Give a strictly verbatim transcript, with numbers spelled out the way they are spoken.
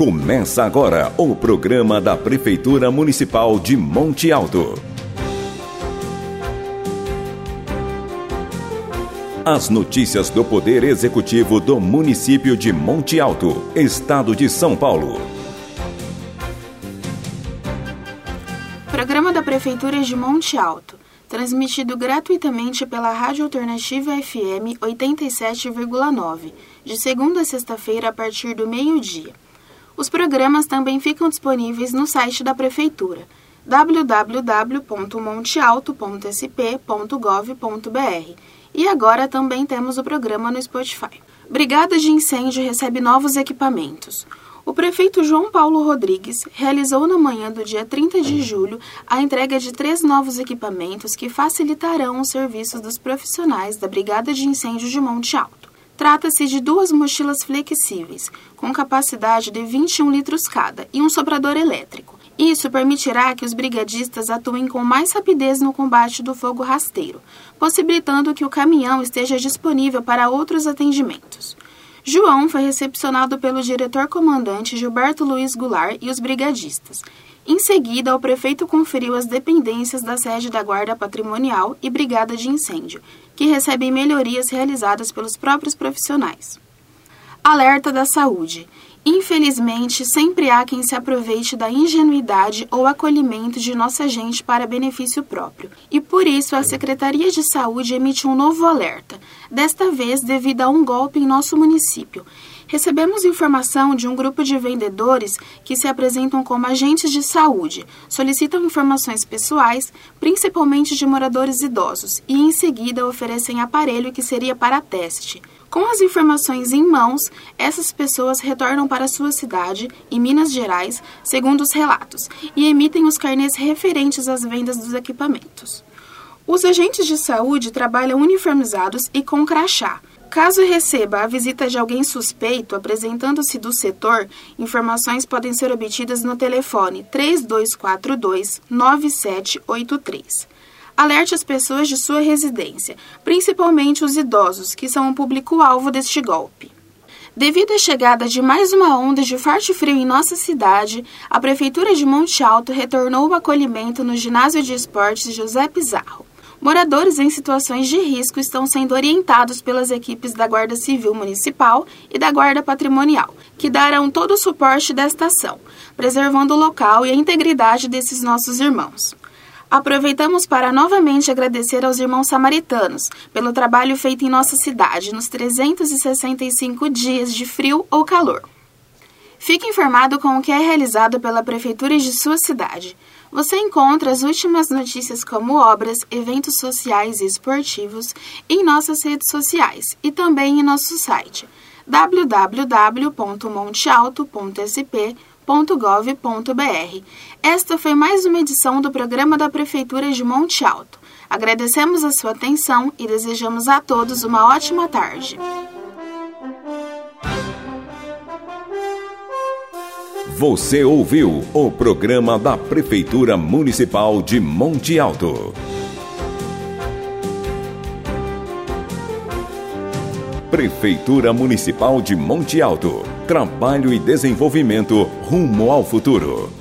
Começa agora o programa da Prefeitura Municipal de Monte Alto. As notícias do Poder Executivo do município de Monte Alto, Estado de São Paulo. Programa da Prefeitura de Monte Alto, transmitido gratuitamente pela Rádio Alternativa F M oitenta e sete vírgula nove, de segunda a sexta-feira a partir do meio-dia. Os programas também ficam disponíveis no site da Prefeitura, w w w ponto montealto ponto s p ponto gov ponto b r. E agora também temos o programa no Spotify. Brigada de Incêndio recebe novos equipamentos. O prefeito João Paulo Rodrigues realizou na manhã do dia trinta de julho a entrega de três novos equipamentos que facilitarão os serviços dos profissionais da Brigada de Incêndio de Monte Alto. Trata-se de duas mochilas flexíveis, com capacidade de vinte e um litros cada, e um soprador elétrico. Isso permitirá que os brigadistas atuem com mais rapidez no combate do fogo rasteiro, possibilitando que o caminhão esteja disponível para outros atendimentos. João foi recepcionado pelo diretor-comandante Gilberto Luiz Goulart e os brigadistas. Em seguida, o prefeito conferiu as dependências da sede da Guarda Patrimonial e Brigada de Incêndio, que recebem melhorias realizadas pelos próprios profissionais. Alerta da saúde. Infelizmente, sempre há quem se aproveite da ingenuidade ou acolhimento de nossa gente para benefício próprio. E por isso a Secretaria de Saúde emite um novo alerta, desta vez devido a um golpe em nosso município. Recebemos informação de um grupo de vendedores que se apresentam como agentes de saúde, solicitam informações pessoais, principalmente de moradores idosos, e em seguida oferecem aparelho que seria para teste. Com as informações em mãos, essas pessoas retornam para sua cidade, em Minas Gerais, segundo os relatos, e emitem os carnês referentes às vendas dos equipamentos. Os agentes de saúde trabalham uniformizados e com crachá. Caso receba a visita de alguém suspeito apresentando-se do setor, informações podem ser obtidas no telefone três dois quatro dois, nove sete oito três. Alerte as pessoas de sua residência, principalmente os idosos, que são o público-alvo deste golpe. Devido à chegada de mais uma onda de forte frio em nossa cidade, a Prefeitura de Monte Alto retornou o acolhimento no Ginásio de Esportes José Pizarro. Moradores em situações de risco estão sendo orientados pelas equipes da Guarda Civil Municipal e da Guarda Patrimonial, que darão todo o suporte desta ação, preservando o local e a integridade desses nossos irmãos. Aproveitamos para novamente agradecer aos irmãos samaritanos pelo trabalho feito em nossa cidade nos trezentos e sessenta e cinco dias de frio ou calor. Fique informado com o que é realizado pela Prefeitura de sua cidade. Você encontra as últimas notícias como obras, eventos sociais e esportivos em nossas redes sociais e também em nosso site w w w ponto montealto ponto s p ponto gov ponto b r. Esta foi mais uma edição do programa da Prefeitura de Monte Alto. Agradecemos a sua atenção e desejamos a todos uma ótima tarde. Você ouviu o programa da Prefeitura Municipal de Monte Alto. Prefeitura Municipal de Monte Alto. Trabalho e desenvolvimento rumo ao futuro.